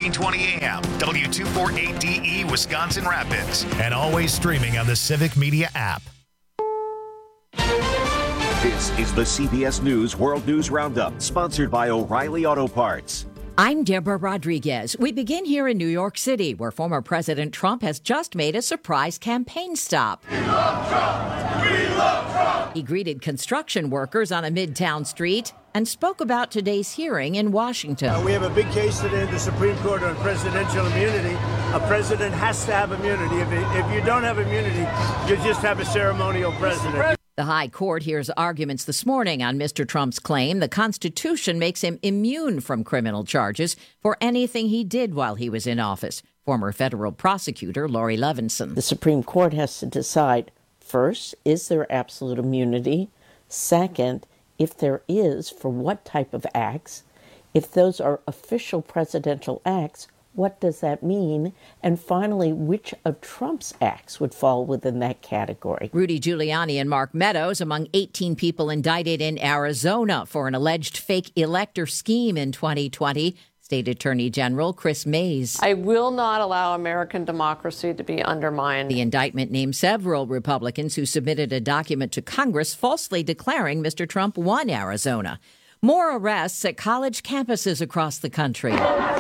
1420 AM, W248DE, Wisconsin Rapids, and always streaming on the Civic Media app. This is the CBS News World News Roundup, sponsored by O'Reilly Auto Parts. I'm Deborah Rodriguez. We begin here in New York City, where former President Trump has just made a surprise campaign stop. We love Trump! We love Trump! He greeted construction workers on a Midtown street and spoke about today's hearing in Washington. We have a big case today in the Supreme Court on presidential immunity. A president has to have immunity. If you don't have immunity, you just have a ceremonial president. The High Court hears arguments this morning on Mr. Trump's claim the Constitution makes him immune from criminal charges for anything he did while he was in office. Former federal prosecutor Laurie Levinson. The Supreme Court has to decide, first, is there absolute immunity? Second, if there is, for what type of acts? If those are official presidential acts, what does that mean? And finally, which of Trump's acts would fall within that category? Rudy Giuliani and Mark Meadows among 18 people indicted in Arizona for an alleged fake elector scheme in 2020. State Attorney General Chris Mays. I will not allow American democracy to be undermined. The indictment named several Republicans who submitted a document to Congress falsely declaring Mr. Trump won Arizona. More arrests at college campuses across the country.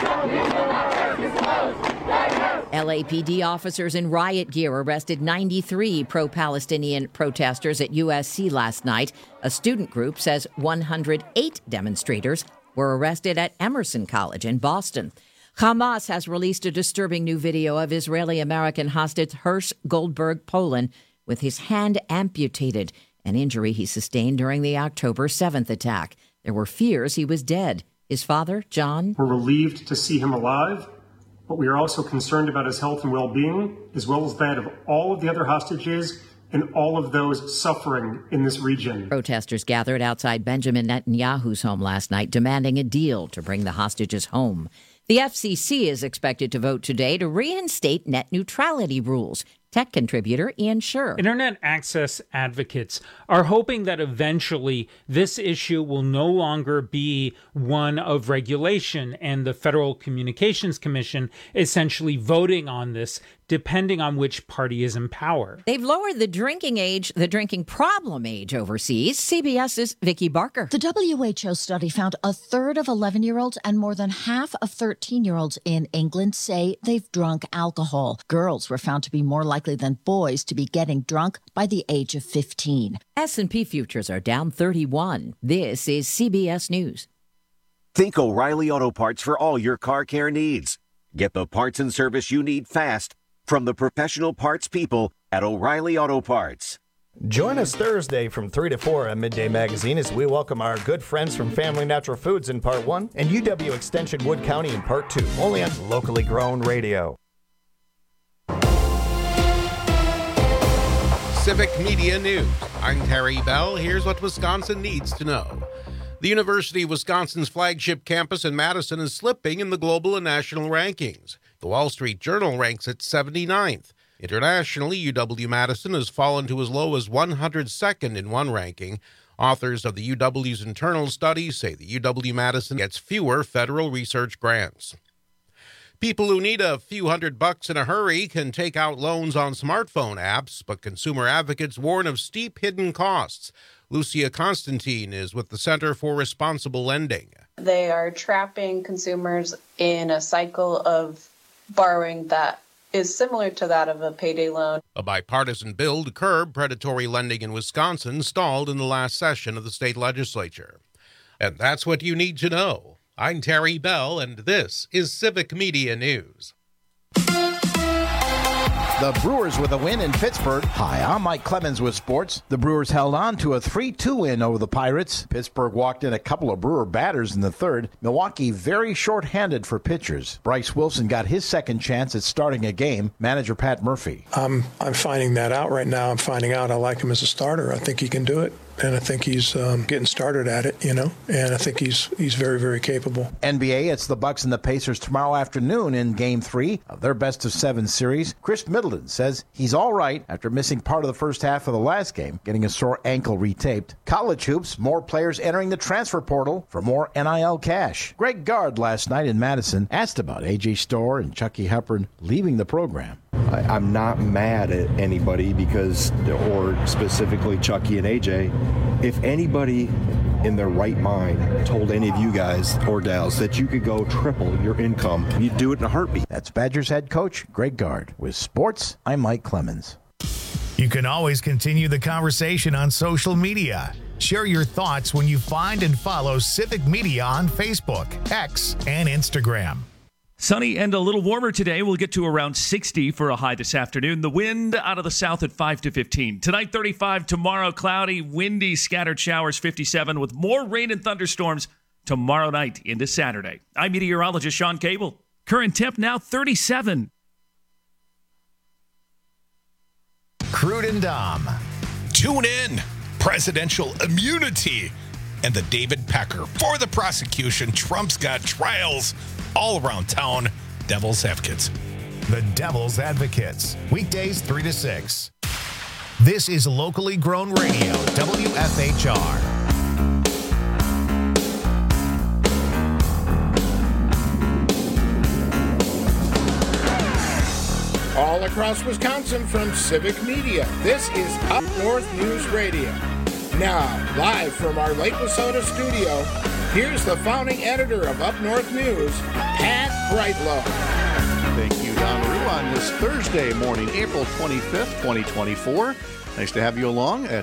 LAPD officers in riot gear arrested 93 pro-Palestinian protesters at USC last night. A student group says 108 demonstrators were arrested at Emerson College in Boston. Hamas has released a disturbing new video of Israeli-American hostage Hersh Goldberg Polin with his hand amputated, an injury he sustained during the October 7th attack. There were fears he was dead. His father, John. We're relieved to see him alive, but we are also concerned about his health and well-being, as well as that of all of the other hostages and all of those suffering in this region. Protesters gathered outside Benjamin Netanyahu's home last night, demanding a deal to bring the hostages home. The FCC is expected to vote today to reinstate net neutrality rules. Tech contributor Ian Scher. Internet access advocates are hoping that eventually this issue will no longer be one of regulation and the Federal Communications Commission essentially voting on this depending on which party is in power. They've lowered the drinking problem age overseas. CBS's Vicki Barker. The WHO study found a third of 11-year-olds and more than half of 13-year-olds in England say they've drunk alcohol. Girls were found to be more likely than boys to be getting drunk by the age of 15. S&P futures are down 31. This is CBS News. Think O'Reilly Auto Parts for all your car care needs. Get the parts and service you need fast from the professional parts people at O'Reilly Auto Parts. Join us Thursday from 3 to 4 at Midday Magazine as we welcome our good friends from Family Natural Foods in Part 1 and UW Extension Wood County in Part 2, only on locally grown radio. Civic Media News. I'm Terry Bell. Here's what Wisconsin needs to know. The University of Wisconsin's flagship campus in Madison is slipping in the global and national rankings. The Wall Street Journal ranks it 79th. Internationally, UW-Madison has fallen to as low as 102nd in one ranking. Authors of the UW's internal study say the UW-Madison gets fewer federal research grants. People who need a few $100 in a hurry can take out loans on smartphone apps, but consumer advocates warn of steep hidden costs. Lucia Constantine is with the Center for Responsible Lending. They are trapping consumers in a cycle of borrowing that is similar to that of a payday loan. A bipartisan bill to curb predatory lending in Wisconsin stalled in the last session of the state legislature. And that's what you need to know. I'm Terry Bell, and this is Civic Media News. The Brewers with a win in Pittsburgh. Hi, I'm Mike Clemens with sports. The Brewers held on to a 3-2 win over the Pirates. Pittsburgh walked in a couple of Brewer batters in the third. Milwaukee very short-handed for pitchers. Bryce Wilson got his second chance at starting a game. Manager Pat Murphy. I'm finding that out right now. I'm finding out I like him as a starter. I think he can do it. and I think he's getting started at it, and I think he's very, very capable. NBA, it's the Bucks and the Pacers tomorrow afternoon in Game 3 of their best-of-7 series. Chris Middleton says he's all right after missing part of the first half of the last game, getting a sore ankle retaped. College hoops, more players entering the transfer portal for more NIL cash. Greg Gard last night in Madison asked about A.J. Storr and Chucky Hepburn leaving the program. I'm not mad at anybody or specifically Chucky and AJ. If anybody in their right mind told any of you guys or gals that you could go triple your income, you'd do it in a heartbeat. That's Badgers head coach Greg Gard. With sports, I'm Mike Clemens. You can always continue the conversation on social media. Share your thoughts when you find and follow Civic Media on Facebook, X, and Instagram. Sunny and a little warmer today. We'll get to around 60 for a high this afternoon. The wind out of the south at 5 to 15. Tonight, 35. Tomorrow, cloudy, windy, scattered showers, 57, with more rain and thunderstorms tomorrow night into Saturday. I'm meteorologist Sean Cable. Current temp now 37. Crude and Dom. Tune in. Presidential immunity. And the David Pecker for the prosecution. Trump's got trials all around town. Devil's Advocates. The Devil's Advocates. Weekdays 3 to 6. This is locally grown radio, WFHR. All across Wisconsin from Civic Media, this is Up North News Radio. Now, live from our Lake Wissota studio, here's the founding editor of Up North News, Pat Brightlow. Thank you, Don Rue, on this Thursday morning, April 25th, 2024. Nice to have you along at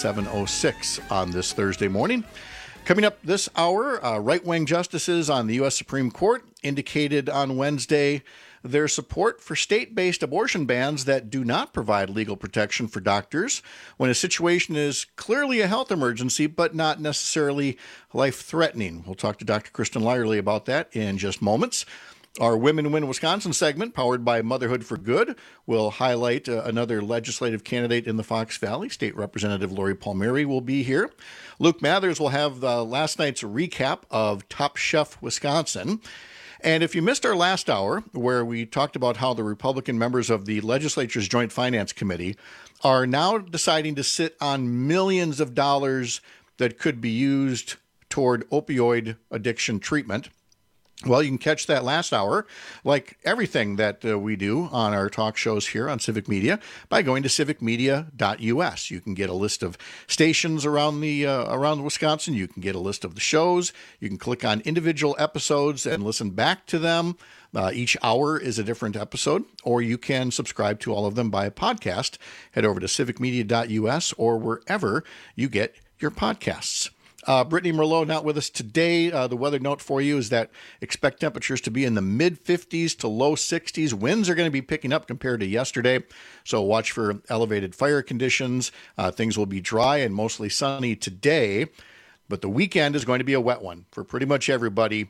7:06 on this Thursday morning. Coming up this hour, right-wing justices on the U.S. Supreme Court indicated on Wednesday their support for state-based abortion bans that do not provide legal protection for doctors when a situation is clearly a health emergency but not necessarily life-threatening. We'll talk to Dr. Kristen Lyerly about that in just moments. Our Women Win Wisconsin segment, powered by Motherhood for Good, will highlight another legislative candidate in the Fox Valley. State Representative Lori Palmieri will be here. Luke Mathers will have last night's recap of Top Chef Wisconsin. And if you missed our last hour, where we talked about how the Republican members of the legislature's Joint Finance Committee are now deciding to sit on millions of dollars that could be used toward opioid addiction treatment, well, you can catch that last hour, like everything that we do on our talk shows here on Civic Media, by going to civicmedia.us. You can get a list of stations around Wisconsin. You can get a list of the shows. You can click on individual episodes and listen back to them. Each hour is a different episode, or you can subscribe to all of them by a podcast. Head over to civicmedia.us or wherever you get your podcasts. Brittany Merlot not with us today. The weather note for you is that expect temperatures to be in the mid-50s to low 60s. Winds are going to be picking up compared to yesterday, so watch for elevated fire conditions. Things will be dry and mostly sunny today, but the weekend is going to be a wet one for pretty much everybody.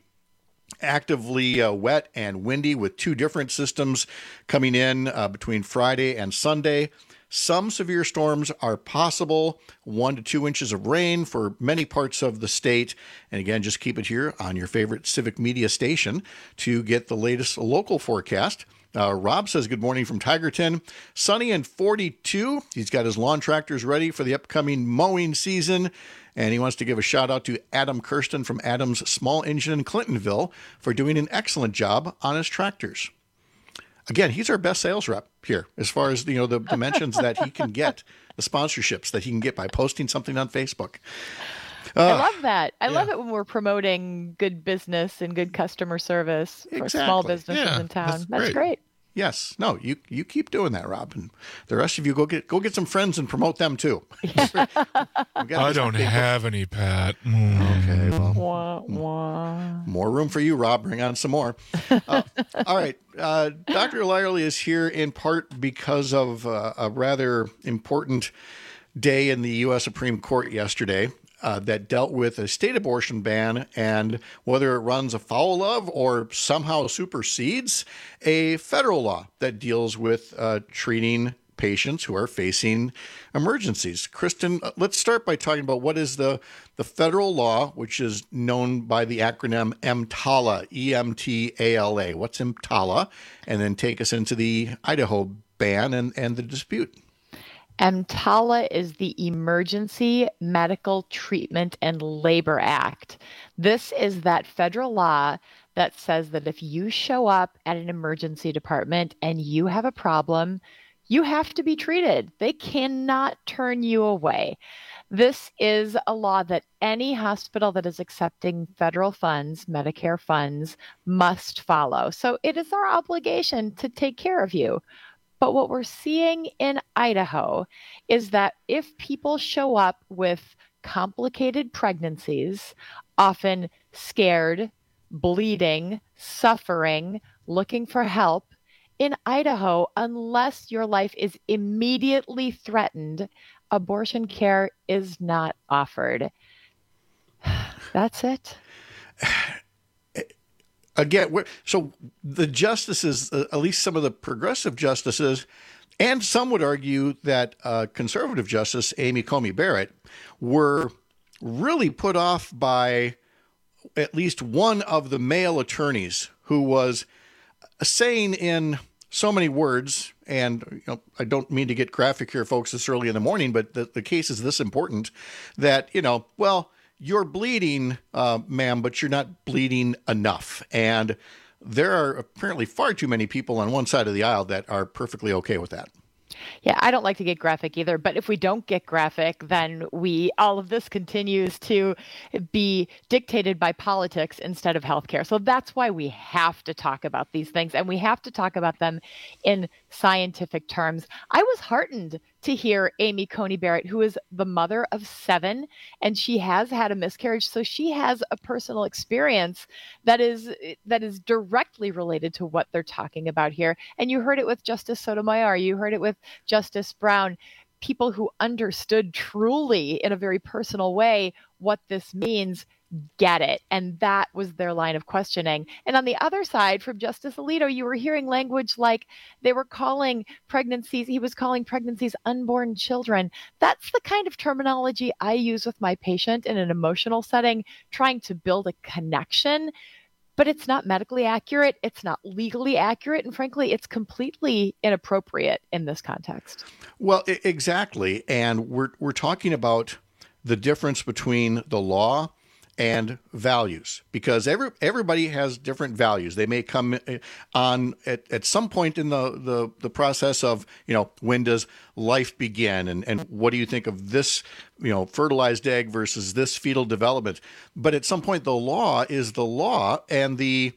Actively wet and windy with two different systems coming in between Friday and Sunday. Some severe storms are possible, 1 to 2 inches of rain for many parts of the state. And again, just keep it here on your favorite Civic Media station to get the latest local forecast. Rob says good morning from Tigerton. Sunny and 42. He's got his lawn tractors ready for the upcoming mowing season. And he wants to give a shout out to Adam Kirsten from Adam's Small Engine in Clintonville for doing an excellent job on his tractors. Again, he's our best sales rep here as far as, the dimensions that he can get, the sponsorships that he can get by posting something on Facebook. I love that. I love it when we're promoting good business and good customer service for small businesses in town. That's great. Yes. No, you keep doing that, Rob. And the rest of you go get some friends and promote them too. I don't have any, Pat. Okay, well, more room for you, Rob. Bring on some more. All right. Dr. Lyerly is here in part because of a rather important day in the U.S. Supreme Court yesterday. That dealt with a state abortion ban and whether it runs afoul of or somehow supersedes a federal law that deals with treating patients who are facing emergencies. Kristen, let's start by talking about what is the federal law, which is known by the acronym EMTALA, E-M-T-A-L-A. What's EMTALA? And then take us into the Idaho ban and the dispute. EMTALA is the Emergency Medical Treatment and Labor Act. This is that federal law that says that if you show up at an emergency department and you have a problem, you have to be treated. They cannot turn you away. This is a law that any hospital that is accepting federal funds, Medicare funds, must follow. So it is our obligation to take care of you. But what we're seeing in Idaho is that if people show up with complicated pregnancies, often scared, bleeding, suffering, looking for help, in Idaho, unless your life is immediately threatened, abortion care is not offered. That's it. Again, so the justices, at least some of the progressive justices, and some would argue that conservative justice Amy Coney Barrett were really put off by at least one of the male attorneys who was saying in so many words, and I don't mean to get graphic here, folks, this early in the morning, but the case is this important, that, well, you're bleeding, ma'am, but you're not bleeding enough. And there are apparently far too many people on one side of the aisle that are perfectly okay with that. Yeah, I don't like to get graphic either, but if we don't get graphic, then all of this continues to be dictated by politics instead of healthcare. So that's why we have to talk about these things, and we have to talk about them in scientific terms. I was heartened to hear Amy Coney Barrett, who is the mother of 7, and she has had a miscarriage. So she has a personal experience that is directly related to what they're talking about here. And you heard it with Justice Sotomayor. You heard it with Justice Brown. People who understood truly in a very personal way what this means get it. And that was their line of questioning. And on the other side, from Justice Alito, you were hearing language like he was calling pregnancies unborn children. That's the kind of terminology I use with my patient in an emotional setting, trying to build a connection. But it's not medically accurate. It's not legally accurate. And frankly, it's completely inappropriate in this context. Well, exactly. And we're talking about the difference between the law and values, because everybody has different values. They may come on at some point in the process of, when does life begin, and what do you think of this, fertilized egg versus this fetal development. But at some point, the law is the law, and the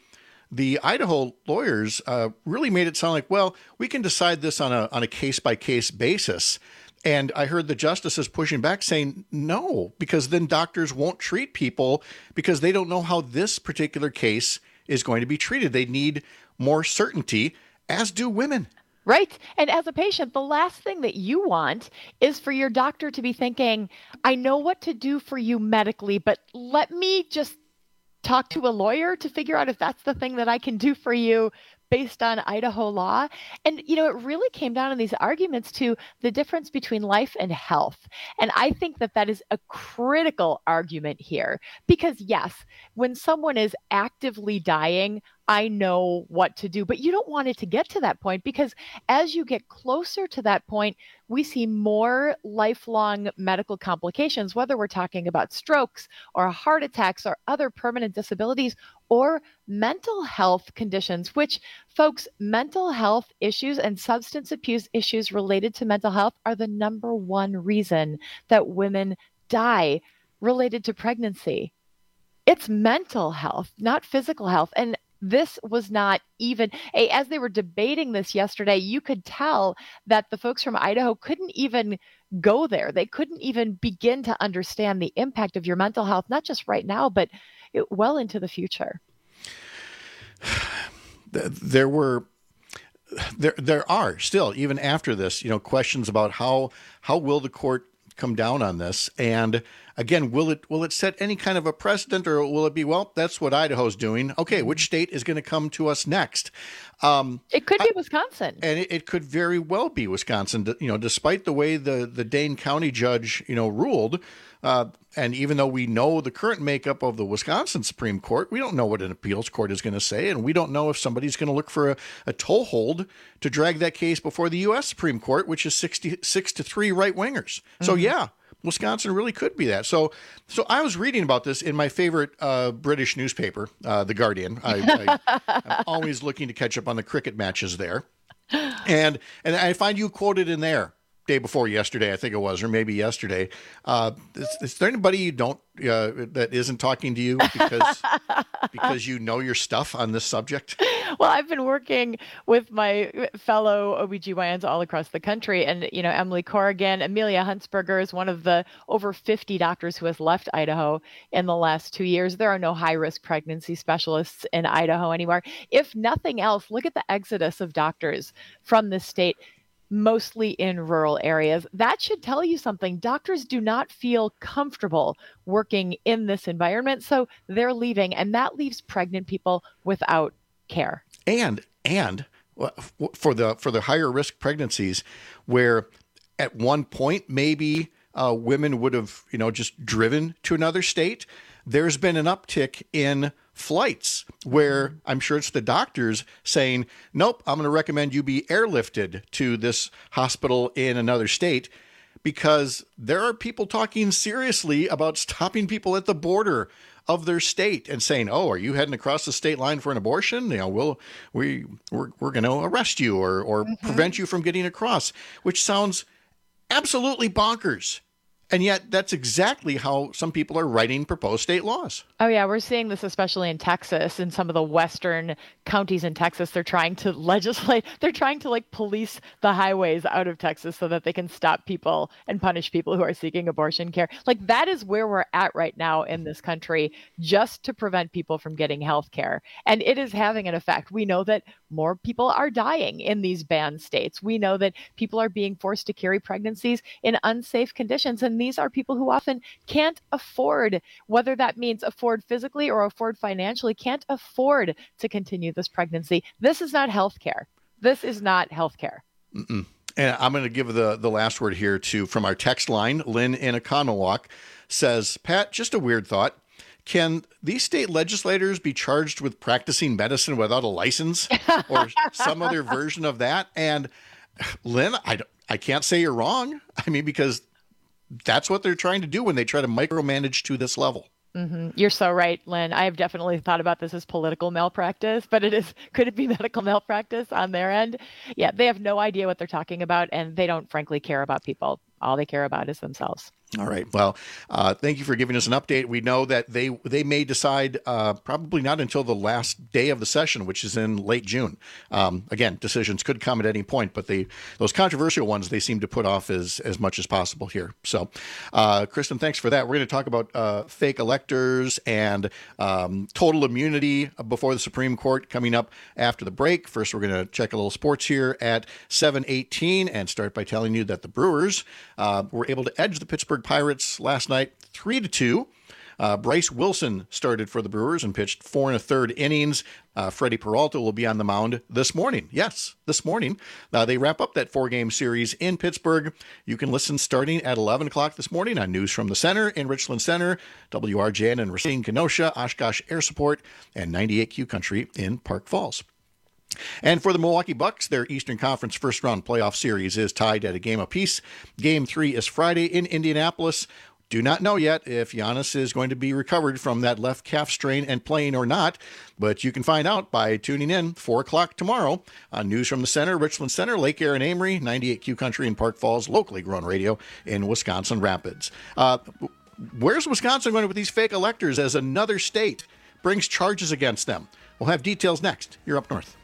Idaho lawyers really made it sound like, well, we can decide this on a case-by-case basis. And I heard the justices pushing back saying, no, because then doctors won't treat people because they don't know how this particular case is going to be treated. They need more certainty, as do women. Right. And as a patient, the last thing that you want is for your doctor to be thinking, I know what to do for you medically, but let me just talk to a lawyer to figure out if that's the thing that I can do for you based on Idaho law. And, it really came down in these arguments to the difference between life and health. And I think that is a critical argument here, because yes, when someone is actively dying, I know what to do, but you don't want it to get to that point, because as you get closer to that point, we see more lifelong medical complications, whether we're talking about strokes or heart attacks or other permanent disabilities or mental health conditions, which, folks, mental health issues and substance abuse issues related to mental health are the number one reason that women die related to pregnancy. It's mental health, not physical health. And this was not even, as they were debating this yesterday, you could tell that the folks from Idaho couldn't even go there. They couldn't even begin to understand the impact of your mental health, not just right now, but well into the future. There are still, even after this, questions about how will the court come down on this. And Again, will it set any kind of a precedent, or will it be, well, that's what Idaho's doing? Okay, which state is going to come to us next? It could be Wisconsin. And it could very well be Wisconsin, despite the way the Dane County judge, ruled. And even though we know the current makeup of the Wisconsin Supreme Court, we don't know what an appeals court is going to say. And we don't know if somebody's going to look for a toehold to drag that case before the U.S. Supreme Court, which is 66-3 right-wingers. So, yeah, Wisconsin really could be that. So I was reading about this in my favorite British newspaper, The Guardian. I'm always looking to catch up on the cricket matches there. And I find you quoted in there. Day before yesterday, I think it was, or maybe yesterday. Is there anybody you don't that isn't talking to you because you know your stuff on this subject? Well, I've been working with my fellow OBGYNs all across the country, and Emily Corrigan, Amelia Huntsberger is one of the over 50 doctors who has left Idaho in the last 2 years. There are no high-risk pregnancy specialists in Idaho anymore. If nothing else, look at the exodus of doctors from this state, mostly in rural areas. That should tell you something. Doctors do not feel comfortable working in this environment, so they're leaving, and that leaves pregnant people without care. And for the higher risk pregnancies, where at one point maybe women would have just driven to another state, there's been an uptick in flights where I'm sure it's the doctors saying, nope, I'm going to recommend you be airlifted to this hospital in another state, because there are people talking seriously about stopping people at the border of their state and saying, oh, are you heading across the state line for an abortion? We're going to arrest you or prevent you from getting across, which sounds absolutely bonkers. And yet that's exactly how some people are writing proposed state laws. Oh, yeah. We're seeing this especially in Texas, in some of the western counties in Texas. They're trying to legislate. They're trying to police the highways out of Texas so that they can stop people and punish people who are seeking abortion care. That is where we're at right now in this country, just to prevent people from getting health care. And it is having an effect. We know that more people are dying in these banned states. We know that people are being forced to carry pregnancies in unsafe conditions. And these are people who often can't afford, whether that means afford physically or afford financially, can't afford to continue this pregnancy. This is not healthcare. This is not healthcare. And I'm going to give the last word here from our text line. Lynn in Economowoc says, Pat, just a weird thought. Can these state legislators be charged with practicing medicine without a license or some other version of that? And Lynn, I can't say you're wrong. because that's what they're trying to do when they try to micromanage to this level. Mm-hmm. You're so right, Lynn. I have definitely thought about this as political malpractice, but could it be medical malpractice on their end? Yeah, they have no idea what they're talking about, and they don't frankly care about people. All they care about is themselves. All right. Well, thank you for giving us an update. We know that they may decide probably not until the last day of the session, which is in late June. Again, decisions could come at any point, but those controversial ones, they seem to put off as much as possible here. So, Kristen, thanks for that. We're going to talk about fake electors and total immunity before the Supreme Court coming up after the break. First, we're going to check a little sports here at 7:18 and start by telling you that the Brewers were able to edge the Pittsburgh Pirates last night 3-2. Bryce Wilson started for the Brewers and pitched 4 1/3 innings. Freddie Peralta will be on the mound this morning. Yes, this morning. They wrap up that 4-game series in Pittsburgh. You can listen starting at 11 o'clock this morning on News from the Center in Richland Center, WRJN in Racine, Kenosha, Oshkosh Air Support, and 98Q Country in Park Falls. And for the Milwaukee Bucks, their Eastern Conference first-round playoff series is tied at a game apiece. Game 3 is Friday in Indianapolis. Do not know yet if Giannis is going to be recovered from that left calf strain and playing or not, but you can find out by tuning in 4 o'clock tomorrow on News from the Center, Richland Center, Lake Erin, Amory, 98Q Country in Park Falls, locally grown radio in Wisconsin Rapids. Where's Wisconsin going with these fake electors as another state brings charges against them? We'll have details next. You're Up North.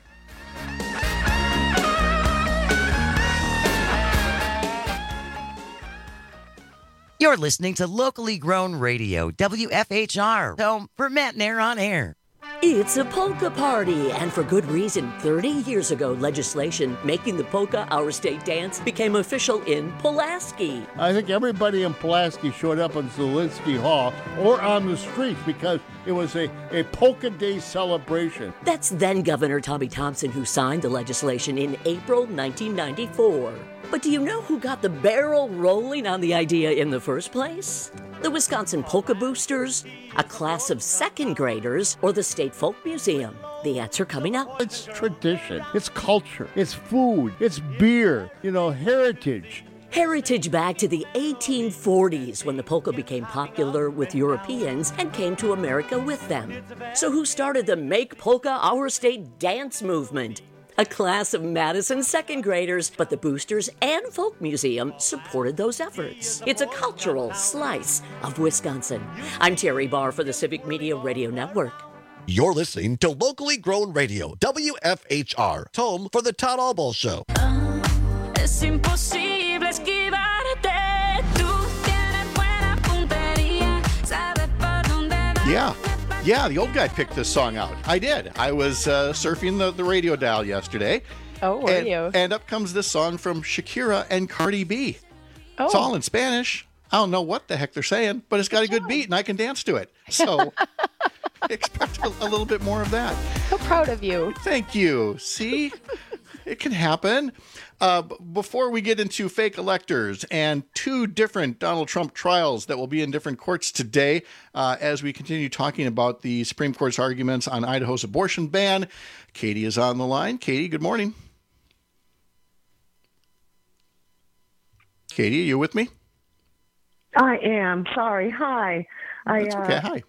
You're listening to locally grown radio, WFHR, home for Matt and Air on Air. It's a polka party, and for good reason. 30 years ago, legislation making the polka our state dance became official in Pulaski. I think everybody in Pulaski showed up in Zielinski Hall or on the streets because it was a polka day celebration. That's then Governor Tommy Thompson who signed the legislation in April 1994. But do you know who got the barrel rolling on the idea in the first place? The Wisconsin Polka Boosters, a class of second graders, or the State Folk Museum? The answer coming up. It's tradition, it's culture, it's food, it's beer, heritage. Heritage back to the 1840s when the polka became popular with Europeans and came to America with them. So who started the Make Polka Our State dance movement? A class of Madison second graders, but the Boosters and Folk Museum supported those efforts. It's a cultural slice of Wisconsin. I'm Terry Barr for the Civic Media Radio Network. You're listening to locally grown radio, WFHR, home for the Todd Albaugh Show. Es imposible esquivarte. Tú tienes buena puntería. Sabes por dónde va. Yeah, the old guy picked this song out. I did. I was surfing the radio dial yesterday. Oh, were you? And up comes this song from Shakira and Cardi B. Oh. It's all in Spanish. I don't know what the heck they're saying, but it's got a good beat, and I can dance to it. So expect a little bit more of that. So proud of you. Thank you. See? It can happen. Before we get into fake electors and two different Donald Trump trials that will be in different courts today, as we continue talking about the Supreme Court's arguments on Idaho's abortion ban, Katie is on the line. Katie, good morning. Katie, are you with me? I am. Sorry. Hi. That's okay. Hi.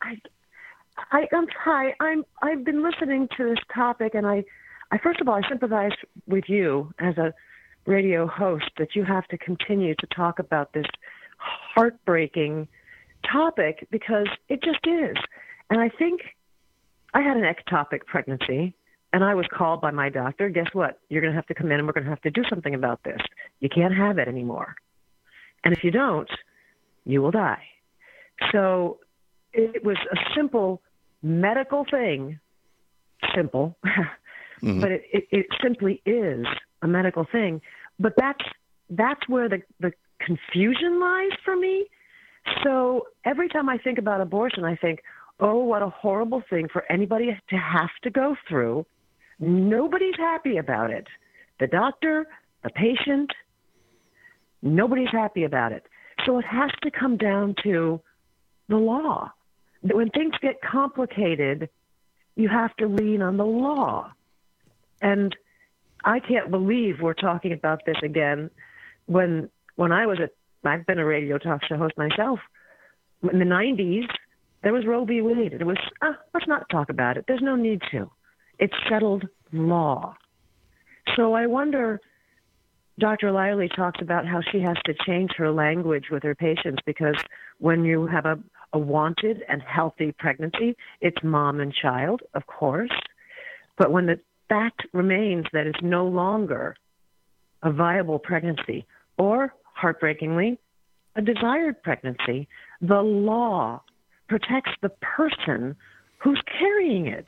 I've been listening to this topic, and I first of all, I sympathize with you as a radio host that you have to continue to talk about this heartbreaking topic because it just is. And I think I had an ectopic pregnancy, and I was called by my doctor. Guess what? You're going to have to come in, and we're going to have to do something about this. You can't have it anymore. And if you don't, you will die. So it was a simple medical thing, simple, but it simply is a medical thing. But that's where the confusion lies for me. So every time I think about abortion, I think, oh, what a horrible thing for anybody to have to go through. Nobody's happy about it. The doctor, the patient, nobody's happy about it. So it has to come down to the law. When things get complicated, you have to lean on the law. And I can't believe we're talking about this again when I've been a radio talk show host myself. In the 90s, there was Roe v. Wade. It was, let's not talk about it. There's no need to. It's settled law. So I wonder, Dr. Liley talked about how she has to change her language with her patients because when you have a wanted and healthy pregnancy, it's mom and child, of course. But when the fact remains that it's no longer a viable pregnancy or, heartbreakingly, a desired pregnancy, the law protects the person who's carrying it.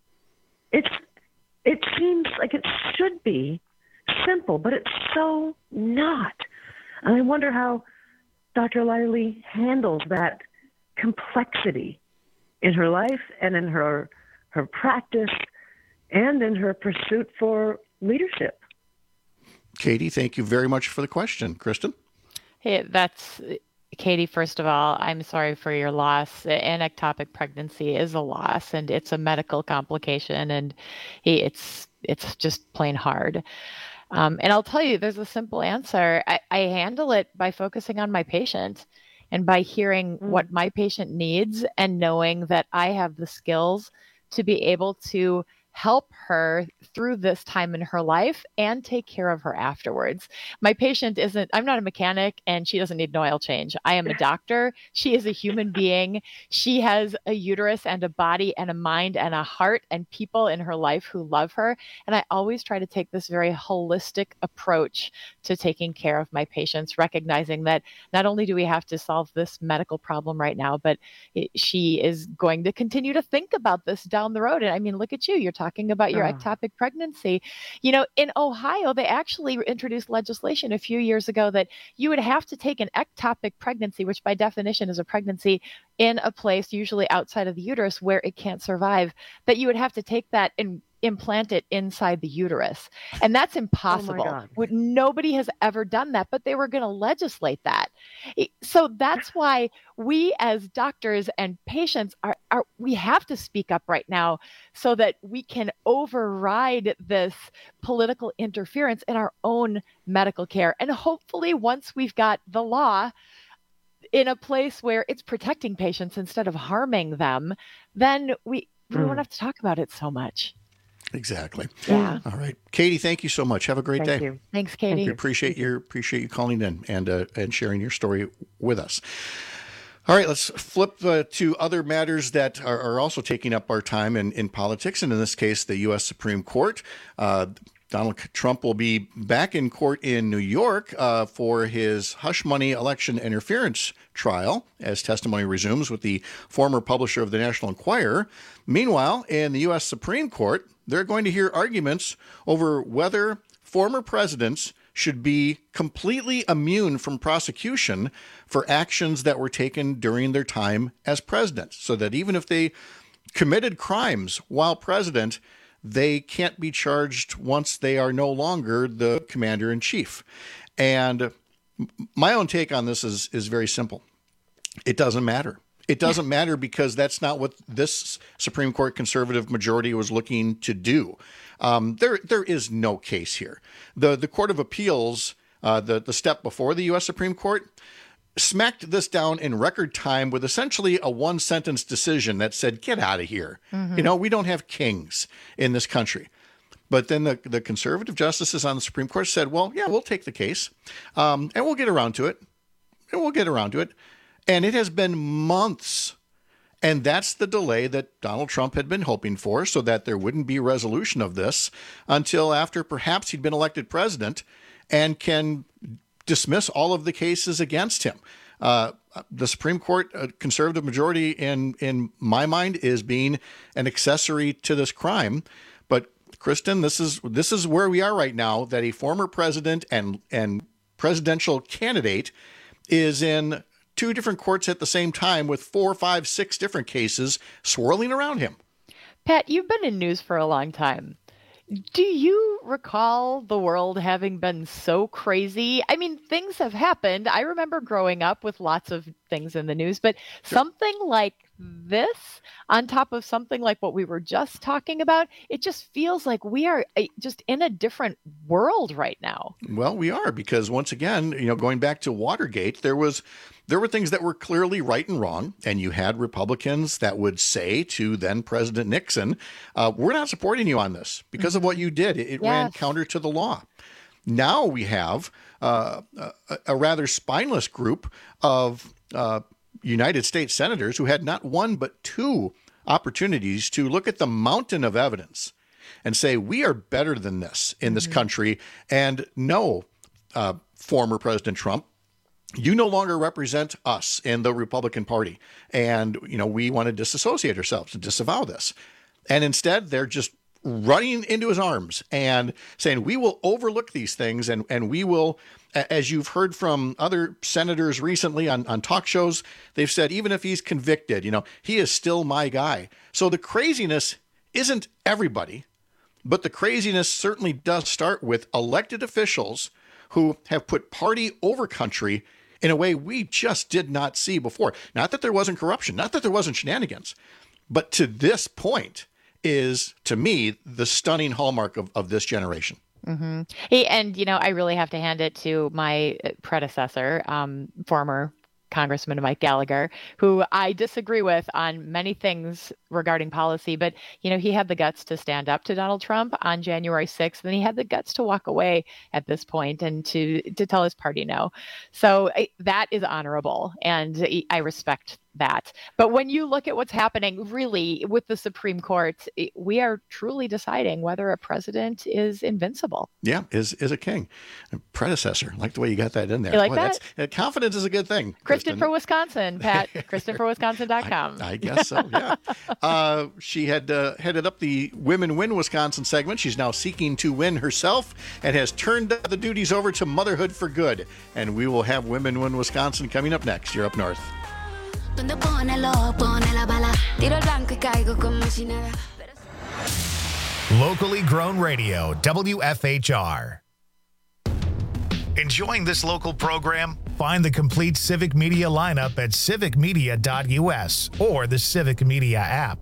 It seems like it should be simple, but it's so not. And I wonder how Dr. Liley handles that complexity in her life and in her practice and in her pursuit for leadership. Katie, thank you very much for the question. Kristen? Hey, Katie, first of all, I'm sorry for your loss. An ectopic pregnancy is a loss, and it's a medical complication, and it's just plain hard. And I'll tell you, there's a simple answer. I handle it by focusing on my patient and by hearing what my patient needs and knowing that I have the skills to be able to help her through this time in her life and take care of her afterwards. My patient I'm not a mechanic, and she doesn't need an oil change. I am a doctor. She is a human being. She has a uterus and a body and a mind and a heart and people in her life who love her. And I always try to take this very holistic approach to taking care of my patients, recognizing that not only do we have to solve this medical problem right now, but she is going to continue to think about this down the road. And I mean, look at you. You're talking about your ectopic pregnancy. You know, in Ohio, they actually introduced legislation a few years ago that you would have to take an ectopic pregnancy, which by definition is a pregnancy in a place usually outside of the uterus where it can't survive, that you would have to take that and implant it inside the uterus. And that's impossible. Oh my God. Nobody has ever done that, but they were going to legislate that. So that's why we as doctors and patients we have to speak up right now so that we can override this political interference in our own medical care. And hopefully once we've got the law in a place where it's protecting patients instead of harming them, then we won't have to talk about it so much. Exactly. Yeah. All right, Katie, thank you so much. Have a great day. You. Thanks, Katie. We appreciate you calling in and sharing your story with us. All right, let's flip to other matters that are also taking up our time in politics, and in this case, the U.S. Supreme Court. Donald Trump will be back in court in New York for his hush money election interference trial as testimony resumes with the former publisher of the National Enquirer. Meanwhile, in the U.S. Supreme Court, they're going to hear arguments over whether former presidents should be completely immune from prosecution for actions that were taken during their time as president, so that even if they committed crimes while president, they can't be charged once they are no longer the commander-in-chief. And my own take on this is very simple. It doesn't matter. It doesn't matter because that's not what this Supreme Court conservative majority was looking to do. There is no case here. The Court of Appeals, the step before the U.S. Supreme Court, smacked this down in record time with essentially a one-sentence decision that said, get out of here. Mm-hmm. You know, we don't have kings in this country. But then the conservative justices on the Supreme Court said, well, yeah, we'll take the case, and we'll get around to it. And it has been months. And that's the delay that Donald Trump had been hoping for, so that there wouldn't be resolution of this until after perhaps he'd been elected president and can dismiss all of the cases against him. The Supreme Court conservative majority, in my mind, is being an accessory to this crime. But Kristen, this is where we are right now, that a former president and presidential candidate is in two different courts at the same time with 4, 5, 6 different cases swirling around him. Pat, you've been in news for a long time. Do you recall the world having been so crazy? I mean, things have happened. I remember growing up with lots of things in the news, but something like this on top of something like what we were just talking about, it just feels like we are just in a different world right now. Well, we are, because once again, going back to Watergate, there were things that were clearly right and wrong, and you had Republicans that would say to then President Nixon, we're not supporting you on this because of what you did. It ran counter to the law. Now we have a rather spineless group of United States senators who had not one but 2 opportunities to look at the mountain of evidence and say, we are better than this in this country. And no, former President Trump, you no longer represent us in the Republican Party. And, we want to disassociate ourselves, to disavow this. And instead, they're just running into his arms and saying, we will overlook these things and we will, as you've heard from other senators recently on talk shows, they've said, even if he's convicted, he is still my guy. So the craziness isn't everybody, but the craziness certainly does start with elected officials who have put party over country in a way we just did not see before. Not that there wasn't corruption, not that there wasn't shenanigans, but to this point is, to me, the stunning hallmark of this generation. Mm-hmm. Hey, and, I really have to hand it to my predecessor, former Congressman Mike Gallagher, who I disagree with on many things regarding policy, but he had the guts to stand up to Donald Trump on January 6th, and he had the guts to walk away at this point and to tell his party no. So that is honorable, and I respect that. But when you look at what's happening really with the Supreme Court, we are truly deciding whether a president is invincible. Yeah, is a king. A predecessor. I like the way you got that in there. You like that? Confidence is a good thing. Kristen for Wisconsin, Pat. KristenForWisconsin.com. I guess so, yeah. She had headed up the Women Win Wisconsin segment. She's now seeking to win herself and has turned the duties over to Motherhood for Good. And we will have Women Win Wisconsin coming up next. You're up north. Locally grown radio, WFHR. Enjoying this local program? Find the complete Civic Media lineup at civicmedia.us or the Civic Media app.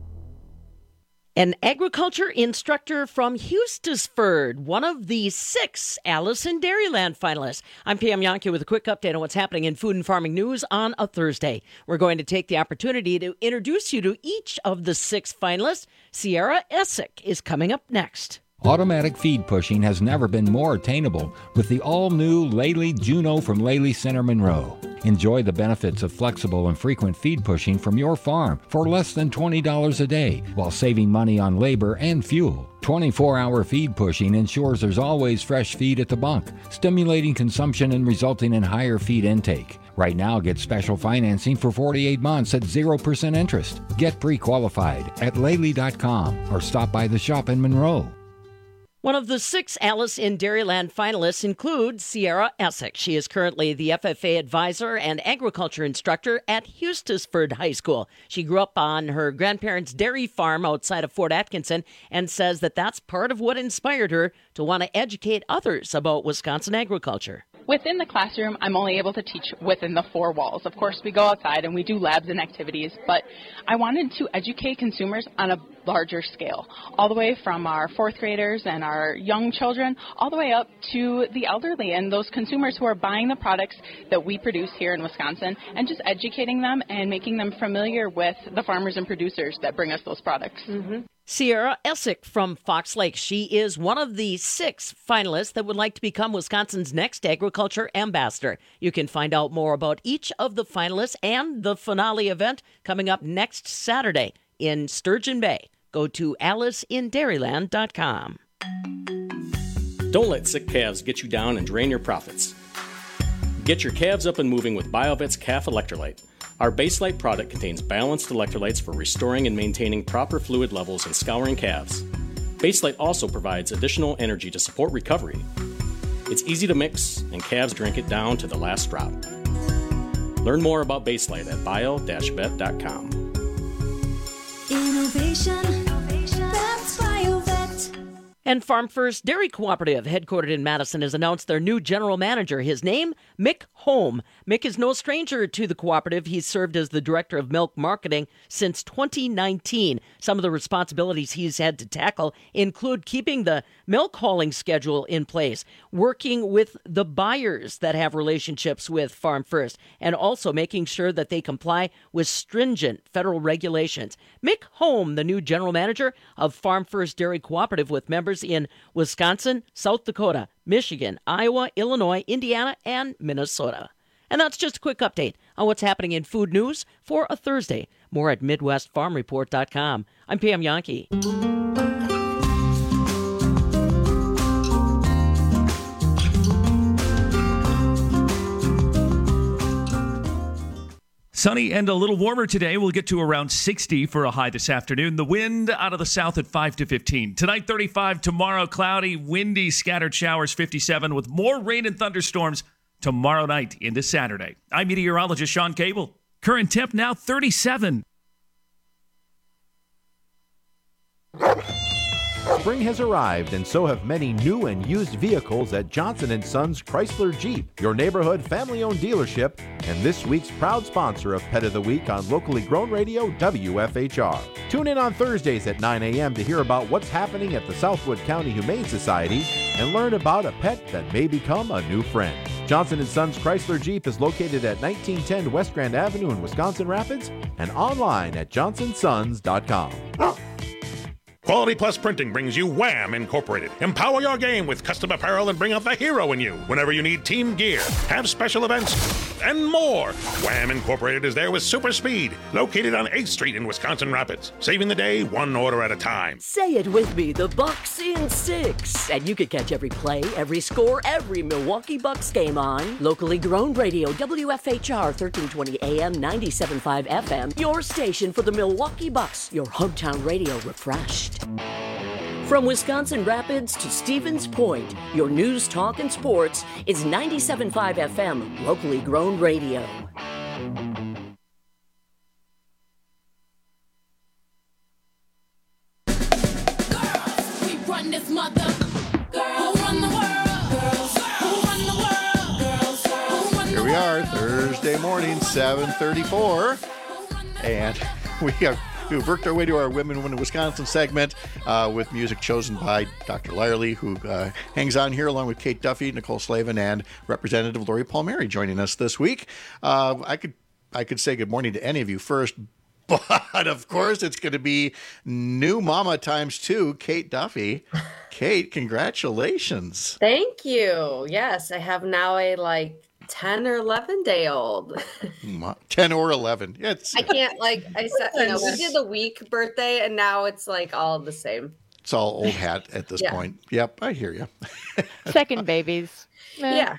An agriculture instructor from Hustisford, one of the 6 Alice in Dairyland finalists. I'm Pam Yankee with a quick update on what's happening in food and farming news on a Thursday. We're going to take the opportunity to introduce you to each of the 6 finalists. Sierra Essick is coming up next. Automatic feed pushing has never been more attainable with the all-new Lely Juno from Lely Center Monroe. Enjoy the benefits of flexible and frequent feed pushing from your farm for less than $20 a day while saving money on labor and fuel. 24-hour feed pushing ensures there's always fresh feed at the bunk, stimulating consumption and resulting in higher feed intake. Right now, get special financing for 48 months at 0% interest. Get pre-qualified at Lely.com or stop by the shop in Monroe. One of the 6 Alice in Dairyland finalists includes Sierra Essick. She is currently the FFA advisor and agriculture instructor at Hustisford High School. She grew up on her grandparents' dairy farm outside of Fort Atkinson and says that that's part of what inspired her to want to educate others about Wisconsin agriculture. Within the classroom, I'm only able to teach within the 4 walls. Of course, we go outside and we do labs and activities, but I wanted to educate consumers on a larger scale, all the way from our 4th graders and our young children, all the way up to the elderly and those consumers who are buying the products that we produce here in Wisconsin, and just educating them and making them familiar with the farmers and producers that bring us those products. Mm-hmm. Sierra Essick from Fox Lake. She is one of the 6 finalists that would like to become Wisconsin's next agriculture ambassador. You can find out more about each of the finalists and the finale event coming up next Saturday in Sturgeon Bay. Go to AliceInDairyland.com. Don't let sick calves get you down and drain your profits. Get your calves up and moving with BioVet's Calf Electrolyte. Our Baselite product contains balanced electrolytes for restoring and maintaining proper fluid levels and scouring calves. Baselite also provides additional energy to support recovery. It's easy to mix, and calves drink it down to the last drop. Learn more about Baselite at bio-vet.com. Innovation, that's BioVet. And Farm First Dairy Cooperative, headquartered in Madison, has announced their new general manager. His name, Mick Holm. Mick is no stranger to the cooperative. He's served as the director of milk marketing since 2019. Some of the responsibilities he's had to tackle include keeping the milk hauling schedule in place, working with the buyers that have relationships with Farm First, and also making sure that they comply with stringent federal regulations. Mick Holm, the new general manager of Farm First Dairy Cooperative, with members in Wisconsin, South Dakota, Michigan, Iowa, Illinois, Indiana, and Minnesota. And that's just a quick update on what's happening in food news for a Thursday. More at MidwestFarmReport.com. I'm Pam Yankee. Sunny and a little warmer today. We'll get to around 60 for a high this afternoon. The wind out of the south at 5 to 15. Tonight, 35. Tomorrow, cloudy, windy, scattered showers, 57, with more rain and thunderstorms tomorrow night into Saturday. I'm meteorologist Sean Cable. Current temp now 37. Spring has arrived, and so have many new and used vehicles at Johnson & Sons Chrysler Jeep, your neighborhood family-owned dealership, and this week's proud sponsor of Pet of the Week on locally grown radio WFHR. Tune in on Thursdays at 9 a.m. to hear about what's happening at the Southwood County Humane Society and learn about a pet that may become a new friend. Johnson & Sons Chrysler Jeep is located at 1910 West Grand Avenue in Wisconsin Rapids and online at johnsonsons.com. Quality Plus Printing brings you Wham! Incorporated. Empower your game with custom apparel and bring out the hero in you whenever you need team gear, have special events, and more. Wham! Incorporated is there with super speed, located on 8th Street in Wisconsin Rapids, saving the day one order at a time. Say it with me, the Bucks in 6. And you can catch every play, every score, every Milwaukee Bucks game on locally grown radio, WFHR 1320 AM, 97.5 FM, your station for the Milwaukee Bucks, your hometown radio refreshed. From Wisconsin Rapids to Stevens Point, your news, talk, and sports is 97.5 FM, locally grown radio. Girls, we run this mother. Girls, who run the world? Girls, who run the world? Girls, who run the Here we are, Thursday morning, 7:34, and we've worked our way to our Women Win Wisconsin segment with music chosen by Dr. Lyerly, who hangs on here along with Kate Duffy, Nicole Slavin, and Representative Lori Palmieri joining us this week. I could say good morning to any of you first, but of course it's going to be new mama times 2, Kate Duffy. Kate, congratulations. Thank you. Yes, I have now a 10 or 11 day old. 10 or 11. Yeah, I can't I said, we did the week birthday and now it's all the same. It's all old hat at this point. Yep, I hear you. Second babies. Yeah.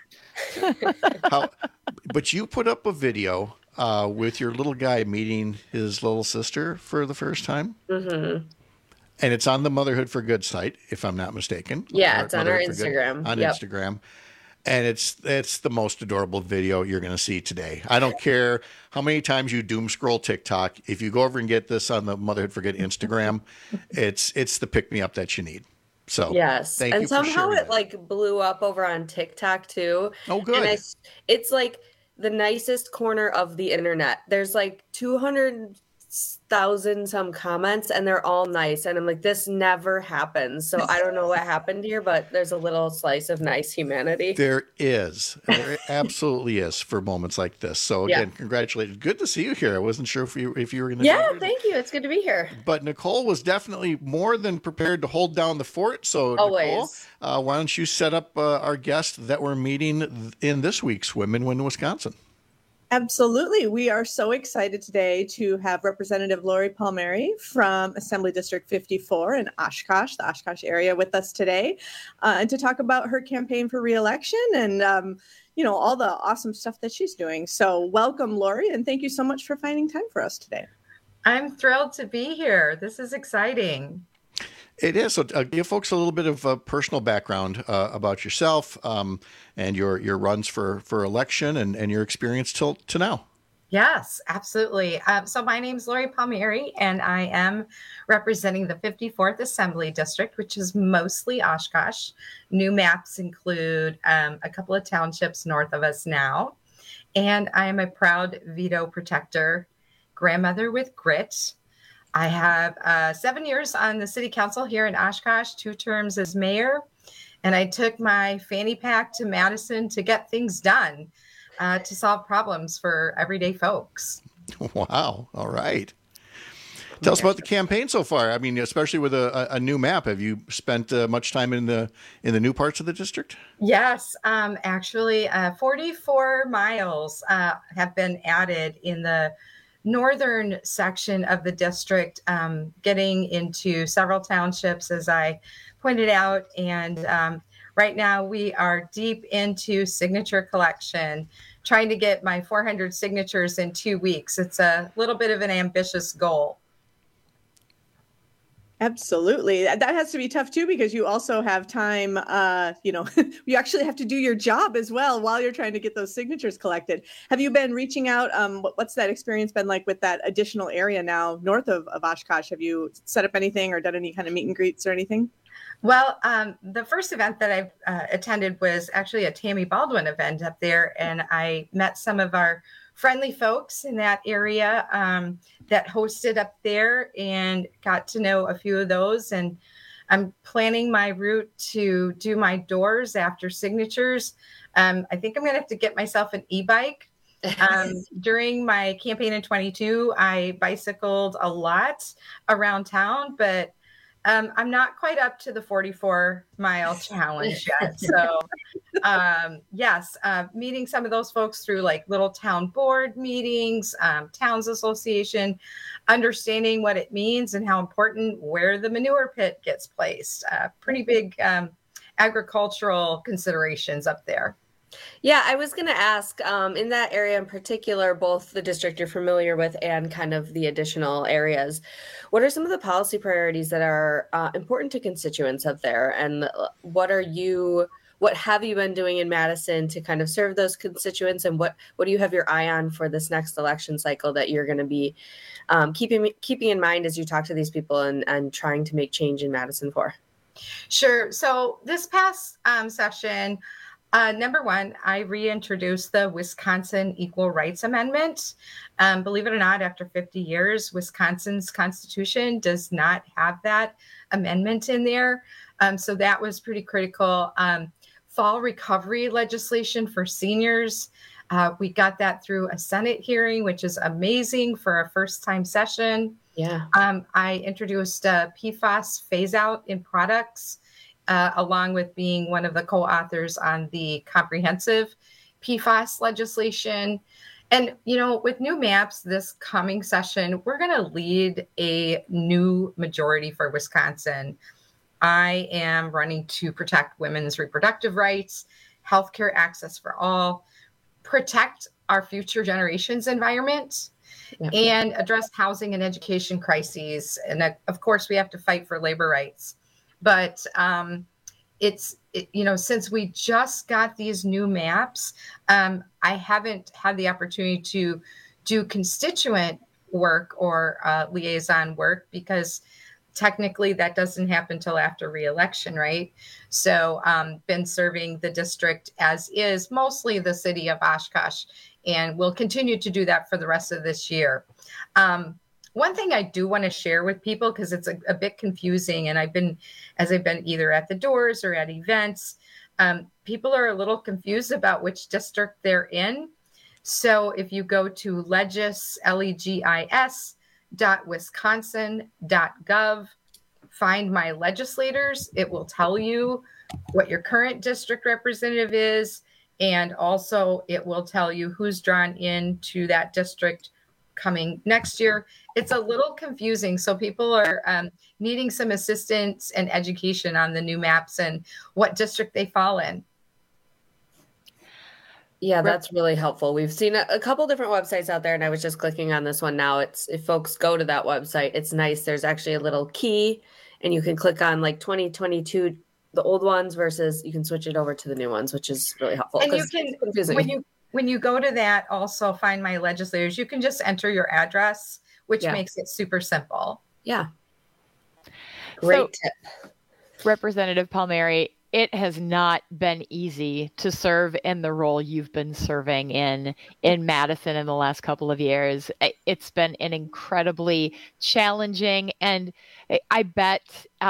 But you put up a video with your little guy meeting his little sister for the first time. Mm-hmm. And it's on the Motherhood for Good site, if I'm not mistaken. Yeah, it's on our Instagram. On Instagram. And it's the most adorable video you're going to see today. I don't care how many times you doom scroll TikTok. If you go over and get this on the Motherhood for Good Instagram, it's the pick me up that you need. So yes, thank and you for somehow sharing it blew up over on TikTok too. Oh, good. And it's the nicest corner of the internet. There's 200,000 some comments and they're all nice. And I'm this never happens. So I don't know what happened here, but there's a little slice of nice humanity. There absolutely is for moments like this. So again, Congratulations. Good to see you here. I wasn't sure if you were going to. Yeah, thank you. It's good to be here. But Nicole was definitely more than prepared to hold down the fort. So always. Nicole, why don't you set up our guest that we're meeting in this week's Women Win Wisconsin? Absolutely. We are so excited today to have Representative Lori Palmieri from Assembly District 54 in Oshkosh, the Oshkosh area, with us today, and to talk about her campaign for re-election and, all the awesome stuff that she's doing. So welcome, Lori, and thank you so much for finding time for us today. I'm thrilled to be here. This is exciting. It is. So give folks a little bit of personal background about yourself and your runs for election and your experience to now. Yes, absolutely. So my name is Lori Palmieri, and I am representing the 54th Assembly District, which is mostly Oshkosh. New maps include a couple of townships north of us now. And I am a proud veto protector, grandmother with grit. I have 7 years on the city council here in Oshkosh, 2 terms as mayor, and I took my fanny pack to Madison to get things done, to solve problems for everyday folks. Wow. All right. Tell us about the campaign so far. I mean, especially with a new map. Have you spent much time in the new parts of the district? Yes. Actually, 44 miles have been added in the northern section of the district, getting into several townships, as I pointed out. And right now we are deep into signature collection, trying to get my 400 signatures in 2 weeks. It's a little bit of an ambitious goal. Absolutely. That has to be tough too, because you also have time, you actually have to do your job as well while you're trying to get those signatures collected. Have you been reaching out? What's that experience been like with that additional area now north of Oshkosh? Have you set up anything or done any kind of meet and greets or anything? Well, the first event that I attended was actually a Tammy Baldwin event up there, and I met some of our friendly folks in that area that hosted up there and got to know a few of those. And I'm planning my route to do my doors after signatures. I think I'm going to have to get myself an e-bike. During my campaign in 22, I bicycled a lot around town, but I'm not quite up to the 44-mile challenge yet. So yes, meeting some of those folks through like little town board meetings, towns association, understanding what it means and how important where the manure pit gets placed. Pretty big agricultural considerations up there. Yeah, I was going to ask, in that area in particular, both the district you're familiar with and kind of the additional areas, what are some of the policy priorities that are important to constituents up there? And what have you been doing in Madison to kind of serve those constituents? And what do you have your eye on for this next election cycle that you're going to be keeping in mind as you talk to these people and trying to make change in Madison for? Sure. So this past session, number one, I reintroduced the Wisconsin Equal Rights Amendment. Believe it or not, after 50 years, Wisconsin's Constitution does not have that amendment in there. So that was pretty critical. Fall recovery legislation for seniors. We got that through a Senate hearing, which is amazing for a first-time session. Yeah. I introduced a PFAS phase-out in products, along with being one of the co-authors on the comprehensive PFAS legislation. And, with new maps this coming session, we're going to lead a new majority for Wisconsin. I am running to protect women's reproductive rights, healthcare access for all, protect our future generations' environment, and address housing and education crises. And of course, we have to fight for labor rights. But since we just got these new maps, I haven't had the opportunity to do constituent work or liaison work because technically that doesn't happen till after re-election, right? So been serving the district as is, mostly the city of Oshkosh, and we'll continue to do that for the rest of this year. One thing I do want to share with people, because it's a bit confusing, and I've been either at the doors or at events, people are a little confused about which district they're in. So if you go to legis.wisconsin.gov, find my legislators, it will tell you what your current district representative is, and also it will tell you who's drawn into that district coming next year. It's a little confusing, so people are needing some assistance and education on the new maps and what district they fall in. Yeah, that's really helpful. We've seen a couple different websites out there, and I was just clicking on this one now. If folks go to that website, it's nice. There's actually a little key, and you can click on like 2022, the old ones, versus you can switch it over to the new ones, which is really helpful. And you can, when you go to that, also find my legislators, you can just enter your address, which makes it super simple. Yeah. Great tip. Representative Palmieri, it has not been easy to serve in the role you've been serving in Madison in the last couple of years. It's been an incredibly challenging, and I bet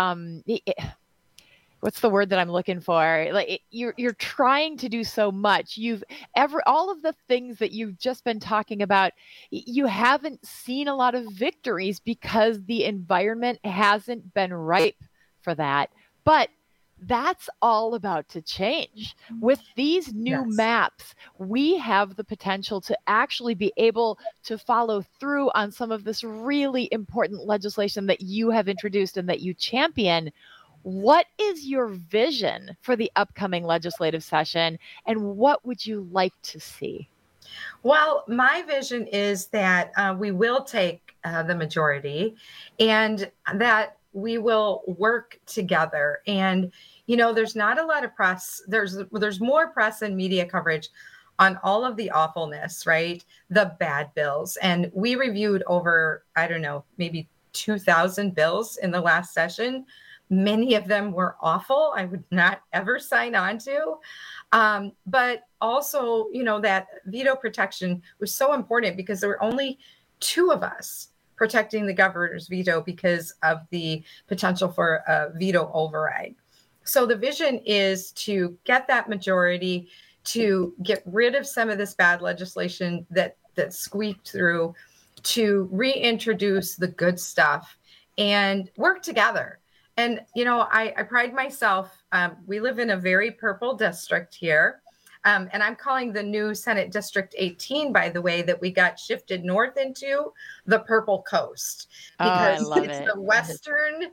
what's the word that I'm looking for? Like you're trying to do so much. All of the things that you've just been talking about, you haven't seen a lot of victories because the environment hasn't been ripe for that. But that's all about to change. With these new maps, we have the potential to actually be able to follow through on some of this really important legislation that you have introduced and that you champion. What is your vision for the upcoming legislative session, and what would you like to see? Well, my vision is that we will take the majority, and that we will work together. And there's not a lot of press. There's more press and media coverage on all of the awfulness, right? The bad bills. And we reviewed over, maybe 2,000 bills in the last session. Many of them were awful. I would not ever sign on to. But also, that veto protection was so important because there were only 2 of us protecting the governor's veto because of the potential for a veto override. So the vision is to get that majority to get rid of some of this bad legislation that squeaked through, to reintroduce the good stuff and work together. And, you know, I pride myself. We live in a very purple district here. And I'm calling the new Senate District 18, by the way, that we got shifted north into the Purple Coast, because it's the western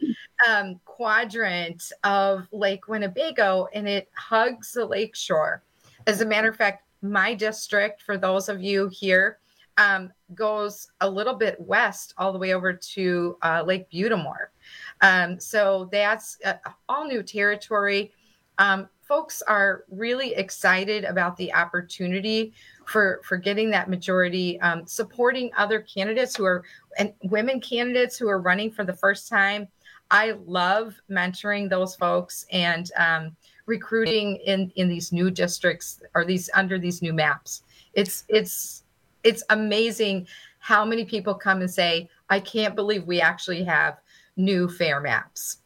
quadrant of Lake Winnebago, and it hugs the lakeshore. As a matter of fact, my district, for those of you here, goes a little bit west all the way over to Lake Butamore. So that's all new territory. Folks are really excited about the opportunity for getting that majority, supporting other candidates and women candidates who are running for the first time. I love mentoring those folks and recruiting in these new districts or under these new maps. It's amazing how many people come and say, I can't believe we actually have new fair maps.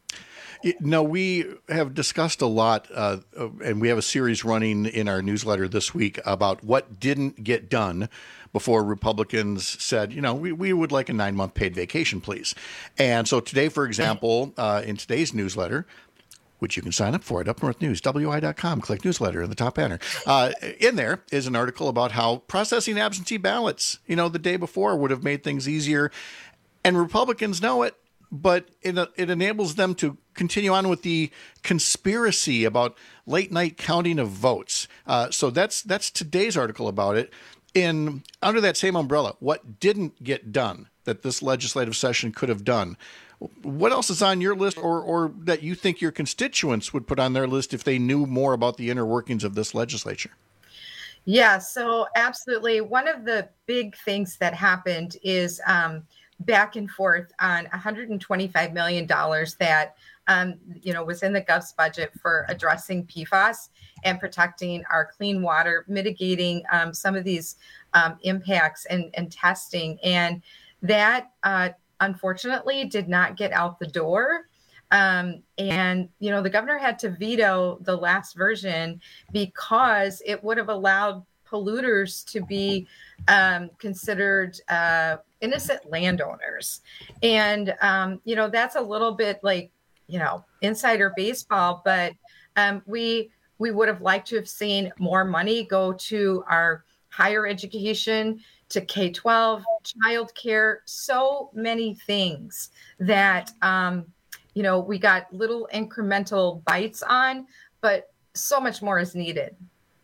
No, we have discussed a lot, and we have a series running in our newsletter this week about what didn't get done before Republicans said, you know, we would like a 9-month paid vacation, please. And so today, for example, in today's newsletter, which you can sign up for at upnorthnewswi.com, click newsletter in the top banner. In there is an article about how processing absentee ballots, you know, the day before would have made things easier. And Republicans know it, but it enables them to continue on with the conspiracy about late night counting of votes. So that's today's article about it. Under that same umbrella, what didn't get done that this legislative session could have done? What else is on your list or that you think your constituents would put on their list if they knew more about the inner workings of this legislature? Yeah, so absolutely. One of the big things that happened is back and forth on $125 million that was in the Gov's budget for addressing PFAS and protecting our clean water, mitigating some of these impacts and testing. And that unfortunately did not get out the door. And, you know, the governor had to veto the last version because it would have allowed polluters to be considered innocent landowners. And, you know, that's a little bit like, you know, insider baseball, but we would have liked to have seen more money go to our higher education, to K-12, childcare, so many things that, you know, we got little incremental bites on, but so much more is needed.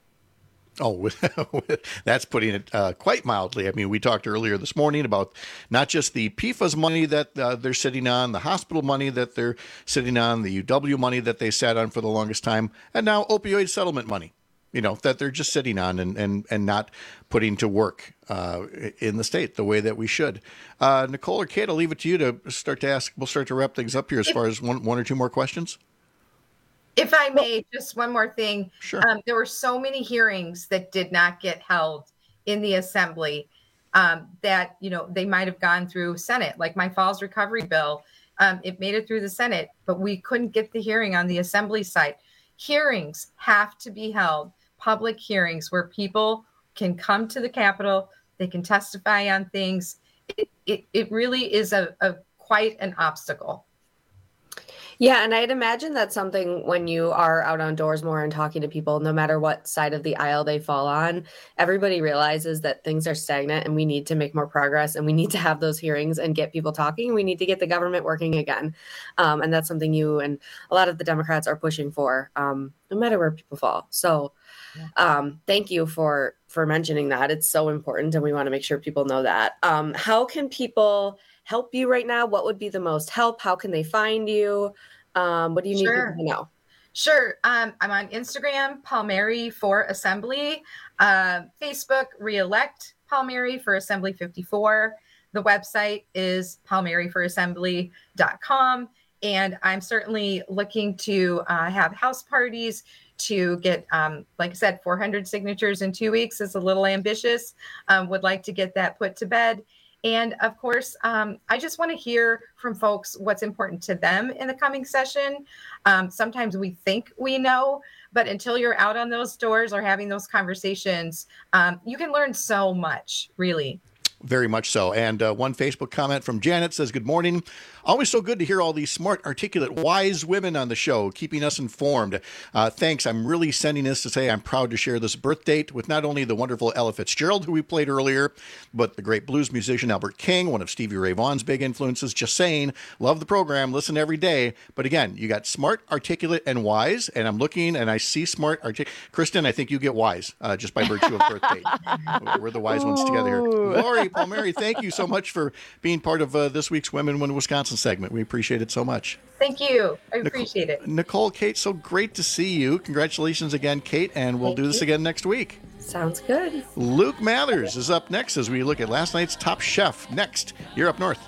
Oh, that's putting it quite mildly. I mean, we talked earlier this morning about not just the PFAS money that they're sitting on, the hospital money that they're sitting on, the UW money that they sat on for the longest time, and now opioid settlement money, you know, that they're just sitting on and not putting to work in the state the way that we should. Nicole or Kate, I'll leave it to you to start to ask. We'll start to wrap things up here as far as one or two more questions. If I may, just one more thing. Sure. There were so many hearings that did not get held in the assembly that, you know, they might have gone through Senate, like my Falls Recovery Bill. It made it through the Senate, but we couldn't get the hearing on the assembly side. Hearings have to be held, public hearings where people can come to the Capitol, they can testify on things. It really is a quite an obstacle. Yeah, and I'd imagine that's something when you are out on doors more and talking to people, no matter what side of the aisle they fall on, everybody realizes that things are stagnant and we need to make more progress and we need to have those hearings and get people talking. We need to get the government working again. And that's something you and a lot of the Democrats are pushing for, no matter where people fall. So thank you for mentioning that. It's so important and we want to make sure people know that. How can people help you right now? What would be the most help? How can they find you? What do you need people to know? Sure. I'm on Instagram, Palmieri for Assembly, Facebook, Reelect Palmieri for Assembly 54. The website is palmieriforassembly.com. And I'm certainly looking to have house parties to get, like I said, 400 signatures in 2 weeks is a little ambitious. Would like to get that put to bed. And of course, I just want to hear from folks what's important to them in the coming session. Sometimes we think we know, but until you're out on those doors or having those conversations, you can learn so much, really. Very much so. And one Facebook comment from Janet says, "Good morning. Always so good to hear all these smart, articulate, wise women on the show, keeping us informed. Thanks. I'm really sending this to say I'm proud to share this birth date with not only the wonderful Ella Fitzgerald, who we played earlier, but the great blues musician Albert King, one of Stevie Ray Vaughan's big influences. Just saying, love the program, listen every day. But again, you got smart, articulate, and wise. And I'm looking and I see smart, articulate. Kristen, I think you get wise just by virtue of birth date. We're the wise ones together here. Lori Palmieri, thank you so much for being part of this week's Women Win Wisconsin segment. We appreciate it so much. Thank you. I appreciate it. Nicole, Kate, so great to see you. Congratulations again, Kate, and we'll do this again next week. Sounds good. Luke Mathers is up next as we look at last night's Top Chef. Next, you're up north.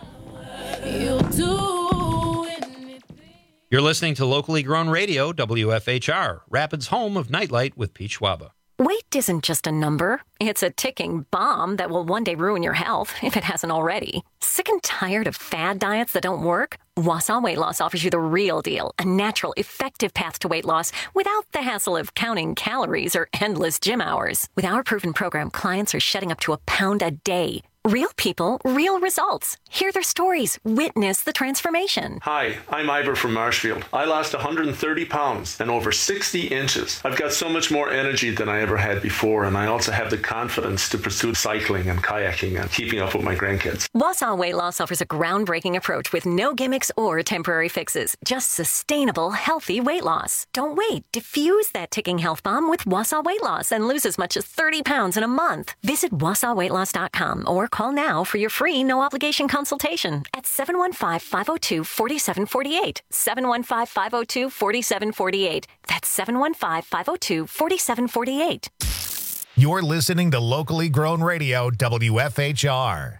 You're listening to locally grown radio, WFHR, Rapids' home of Nightlight with Pete Schwaba. Weight isn't just a number. It's a ticking bomb that will one day ruin your health, if it hasn't already. Sick and tired of fad diets that don't work? Wausau Weight Loss offers you the real deal, a natural, effective path to weight loss without the hassle of counting calories or endless gym hours. With our proven program, clients are shedding up to 1 pound a day. Real people, real results. Hear their stories. Witness the transformation. Hi, I'm Ivor from Marshfield. I lost 130 pounds and over 60 inches. I've got so much more energy than I ever had before, and I also have the confidence to pursue cycling and kayaking and keeping up with my grandkids. Wausau Weight Loss offers a groundbreaking approach with no gimmicks or temporary fixes. Just sustainable, healthy weight loss. Don't wait. Diffuse that ticking health bomb with Wausau Weight Loss and lose as much as 30 pounds in a month. Visit WausauWeightLoss.com or call now for your free no-obligation consultation at 715-502-4748. 715-502-4748. That's 715-502-4748. You're listening to locally grown radio, WFHR.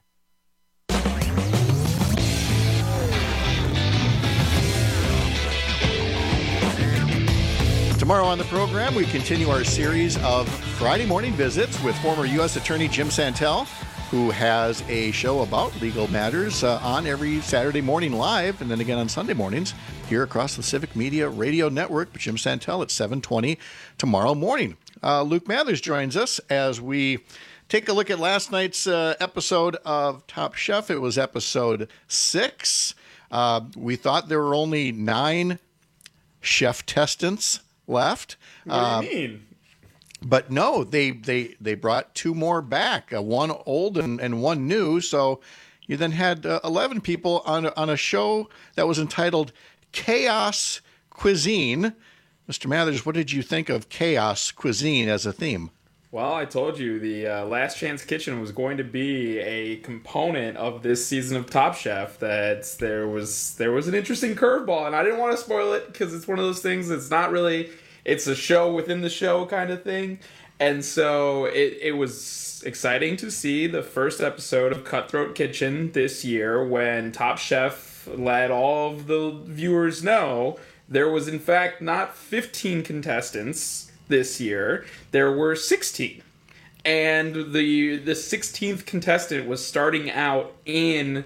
Tomorrow on the program, we continue our series of Friday morning visits with former U.S. Attorney Jim Santel, who has a show about legal matters on every Saturday morning live and then again on Sunday mornings here across the Civic Media Radio Network with Jim Santel at 7:20 tomorrow morning. Luke Mathers joins us as we take a look at last night's episode of Top Chef. It was episode 6. We thought there were only 9 chef testants left. What do you mean? But no, they brought 2 more back, one old and one new. So you then had 11 people on a show that was entitled Chaos Cuisine. Mr. Mathers, what did you think of Chaos Cuisine as a theme? Well, I told you the Last Chance Kitchen was going to be a component of this season of Top Chef. That there was an interesting curveball, and I didn't want to spoil it because it's one of those things that's not really. It's a show within the show kind of thing. And so it was exciting to see the first episode of Cutthroat Kitchen this year when Top Chef let all of the viewers know there was in fact not 15 contestants this year. There were 16. And the 16th contestant was starting out in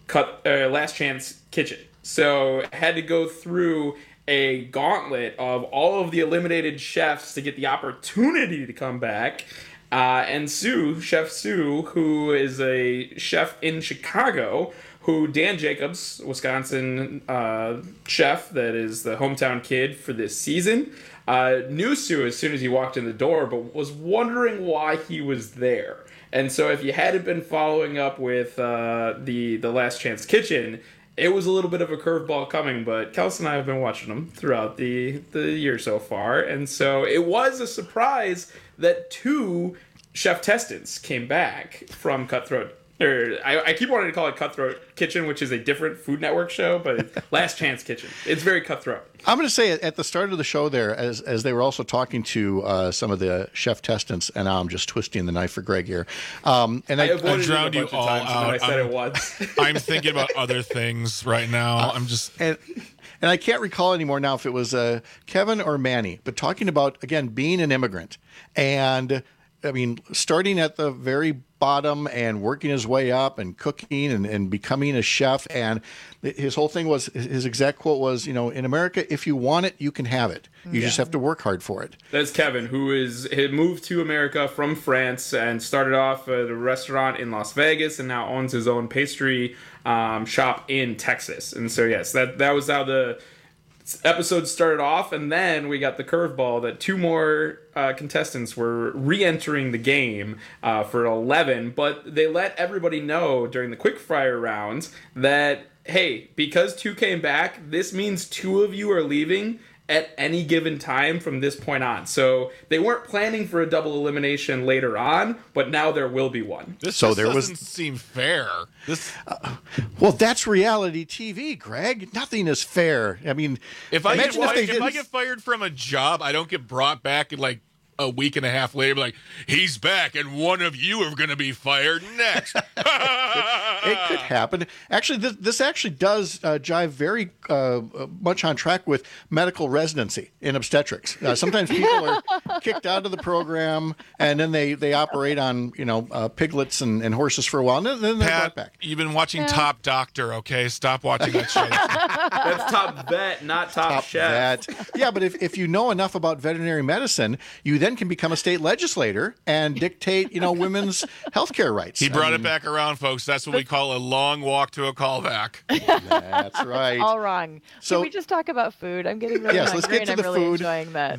Last Chance Kitchen. So it had to go through a gauntlet of all of the eliminated chefs to get the opportunity to come back. And Sue, Chef Sue, who is a chef in Chicago, who Dan Jacobs, Wisconsin chef that is the hometown kid for this season, knew Sue as soon as he walked in the door, but was wondering why he was there. And so if you hadn't been following up with the Last Chance Kitchen, it was a little bit of a curveball coming, but Kelsey and I have been watching them throughout the year so far. And so it was a surprise that 2 chef testants came back from Cutthroat. I keep wanting to call it Cutthroat Kitchen, which is a different Food Network show, but it's Last Chance Kitchen. It's very cutthroat. I'm going to say at the start of the show there, as they were also talking to some of the chef testants, and now I'm just twisting the knife for Greg here. And I drowned you all out. I said it once. I'm thinking about other things right now. And I can't recall anymore now if it was Kevin or Manny, but talking about, again, being an immigrant and I mean, starting at the very bottom and working his way up and cooking and becoming a chef. And his whole thing was, his exact quote was, in America, if you want it, you can have it. You just have to work hard for it. That's Kevin, who had moved to America from France and started off at a restaurant in Las Vegas and now owns his own pastry shop in Texas. And so, yes, that was how the episode started off. And then we got the curveball that 2 more contestants were re-entering the game for 11. But they let everybody know during the quickfire rounds that, hey, because 2 came back, this means 2 of you are leaving at any given time from this point on. So they weren't planning for a double elimination later on, but now there will be one. This doesn't seem fair. Well, that's reality TV, Greg. Nothing is fair. I mean, if I get fired from a job, I don't get brought back in like a week and a half later, like, he's back and one of you are going to be fired next. It could happen. Actually, this actually does jive very much on track with medical residency in obstetrics. Sometimes people are kicked out of the program, and then they operate on piglets and horses for a while, and then they're brought back. You've been watching Top Doctor, okay? Stop watching that shit. That's Top Vet, not Top Chef. Vet. Yeah, but if you know enough about veterinary medicine, you then can become a state legislator and dictate, women's health care rights. He brought it back around, folks. That's what we call a long walk to a callback. That's right. All wrong. So, can we just talk about food? I'm getting really hungry, let's get to and the I'm really food. enjoying that.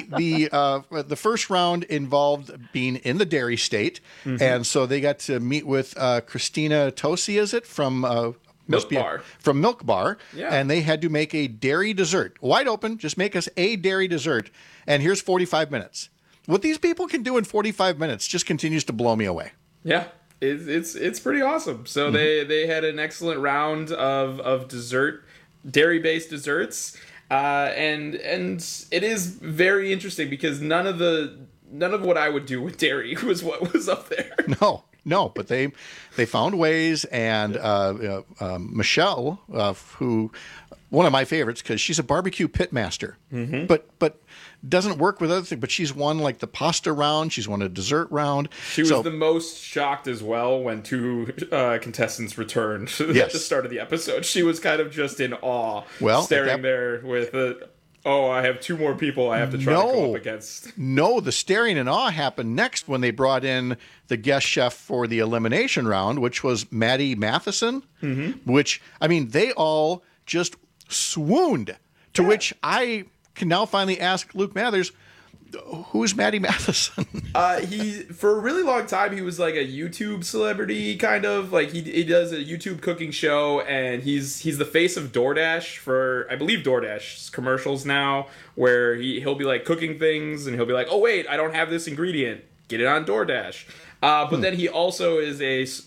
The first round involved being in the dairy state, and so they got to meet with Christina Tosi, is it, from Milk Bar. From Milk Bar, Yeah. and they had to make a dairy dessert. Wide open, just make us a dairy dessert, and here's 45 minutes. What these people can do in 45 minutes just continues to blow me away. Yeah, it's pretty awesome. So they had an excellent round of dairy-based desserts, and it is very interesting because none of what I would do with dairy was what was up there. No, but they found ways, and Michelle, who one of my favorites because she's a barbecue pit master, but doesn't work with other things. But she's won like the pasta round, she's won a dessert round. She was the most shocked as well when 2 contestants returned at the start of the episode. She was kind of just in awe, staring there with I have 2 more people I have to try to go up against. No, the staring in awe happened next when they brought in the guest chef for the elimination round, which was Maddie Matheson, which, I mean, they all just swooned, to which I can now finally ask Luke Mathers, who's Maddie Matheson? He, for a really long time, he was like a YouTube celebrity, kind of. Like, he does a YouTube cooking show, and he's the face of DoorDash for, I believe, DoorDash's commercials now, where he'll be, like, cooking things, and he'll be like, oh, wait, I don't have this ingredient. Get it on DoorDash. But then he also is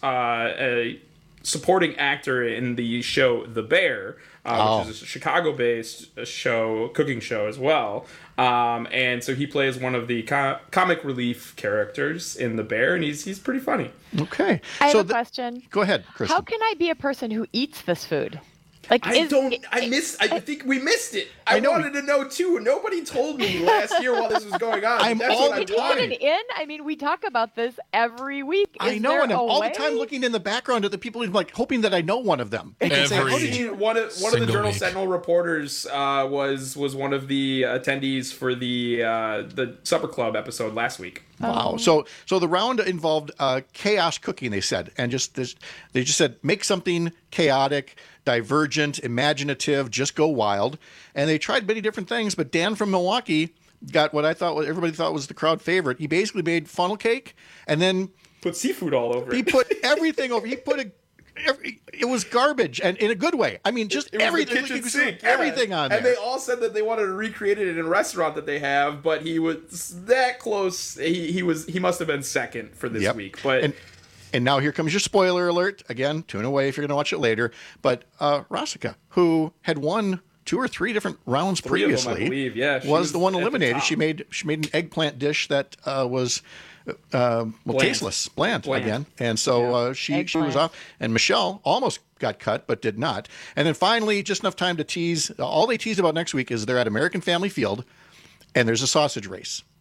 a supporting actor in the show The Bear, which is a Chicago-based cooking show as well. And so he plays one of the comic relief characters in The Bear, and he's pretty funny. Okay. I have a question. Go ahead, Kristen. How can I be a person who eats this food? Like, I think we missed it. I wanted to know too. Nobody told me last year while this was going on. That's what I'm talking. In? I mean, we talk about this every week. I know, and I'm all the time looking in the background at the people, like hoping that I know one of them. One of the Journal Sentinel reporters was one of the attendees for the Supper Club episode last week. Wow. So the round involved chaos cooking, they said, and they just said make something chaotic, divergent, imaginative, just go wild. And they tried many different things, but Dan from Milwaukee got what everybody thought was the crowd favorite. He basically made funnel cake and then put seafood all over it. He put everything over. He put it was garbage, and in a good way. I mean, just everything. The kitchen sink, everything on there. And they all said that they wanted to recreate it in a restaurant that they have, but he was that close. He must have been second for this week. But and now here comes your spoiler alert. Again, tune away if you're going to watch it later. But Rasika, who had won 2 or 3 different rounds previously, them, I believe. Yeah, was the one eliminated. She made an eggplant dish that was tasteless, bland again, and so she was off. And Michelle almost got cut, but did not. And then finally, just enough time to tease. All they teased about next week is they're at American Family Field, and there's a sausage race.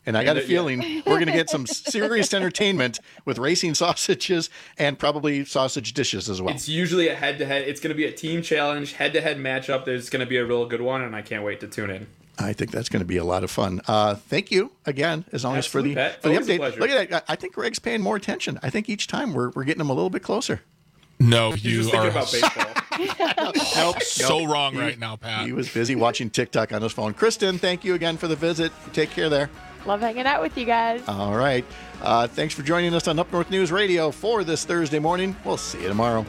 And I got a feeling we're going to get some serious entertainment with racing sausages and probably sausage dishes as well. It's usually a head-to-head. It's going to be a team challenge, head-to-head matchup. There's going to be a real good one, and I can't wait to tune in. I think that's going to be a lot of fun. Thank you again, as always, for the update. Look at that. I think Greg's paying more attention. I think each time we're getting him a little bit closer. No, you are about baseball. Nope. So wrong right now, Pat. He was busy watching TikTok on his phone. Kristen, thank you again for the visit. Take care there. Love hanging out with you guys. All right. Thanks for joining us on Up North News Radio for this Thursday morning. We'll see you tomorrow.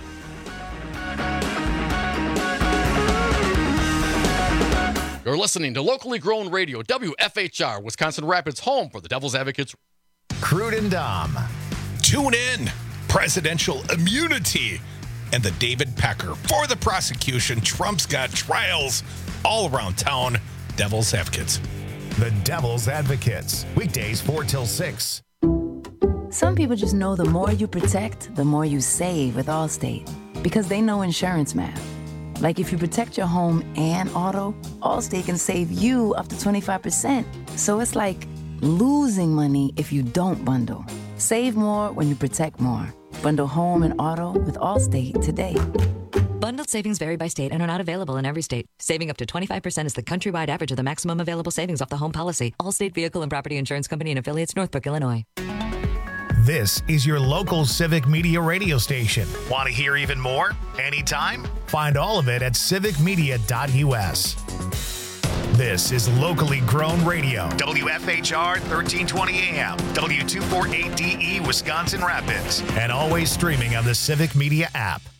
You're listening to locally grown radio, WFHR, Wisconsin Rapids, home for the Devil's Advocates. Crude and Dom. Tune in. Presidential immunity. And the David Pecker for the prosecution. Trump's got trials all around town. Devil's Advocates. The Devil's Advocates. Weekdays 4 till 6. Some people just know the more you protect, the more you save with Allstate. Because they know insurance math. Like if you protect your home and auto, Allstate can save you up to 25%. So it's like losing money if you don't bundle. Save more when you protect more. Bundle home and auto with Allstate today. Bundled savings vary by state and are not available in every state. Saving up to 25% is the countrywide average of the maximum available savings off the home policy. Allstate Vehicle and Property Insurance Company and affiliates, Northbrook, Illinois. This is your local Civic Media radio station. Want to hear even more? Anytime? Find all of it at civicmedia.us. This is locally grown radio. WFHR 1320 AM, W248DE, Wisconsin Rapids, and always streaming on the Civic Media app.